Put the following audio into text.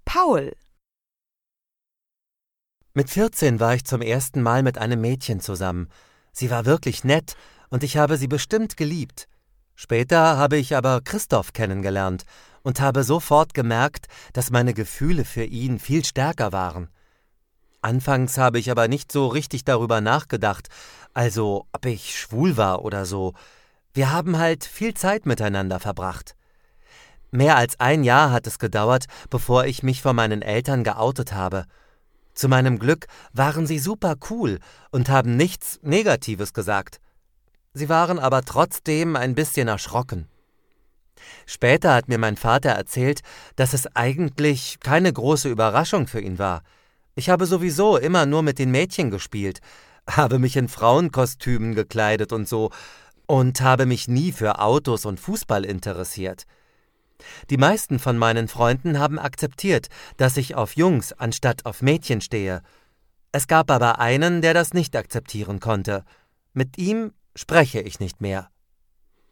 Paul. Mit 14 war ich zum ersten Mal mit einem Mädchen zusammen. Sie war wirklich nett und ich habe sie bestimmt geliebt. Später habe ich aber Christoph kennengelernt und habe sofort gemerkt, dass meine Gefühle für ihn viel stärker waren. Anfangs habe ich aber nicht so richtig darüber nachgedacht, also ob ich schwul war oder so. Wir haben halt viel Zeit miteinander verbracht. Mehr als ein Jahr hat es gedauert, bevor ich mich vor meinen Eltern geoutet habe. Zu meinem Glück waren sie super cool und haben nichts Negatives gesagt. Sie waren aber trotzdem ein bisschen erschrocken. Später hat mir mein Vater erzählt, dass es eigentlich keine große Überraschung für ihn war. Ich habe sowieso immer nur mit den Mädchen gespielt, habe mich in Frauenkostümen gekleidet und so und habe mich nie für Autos und Fußball interessiert. Die meisten von meinen Freunden haben akzeptiert, dass ich auf Jungs anstatt auf Mädchen stehe. Es gab aber einen, der das nicht akzeptieren konnte. Mit ihm spreche ich nicht mehr.